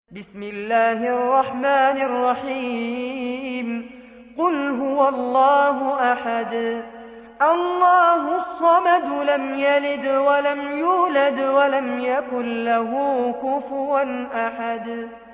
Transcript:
بسم الله الرحمن الرحيم قل هو الله أحد الله الصمد لم يلد ولم يولد ولم يكن له كفوا أحد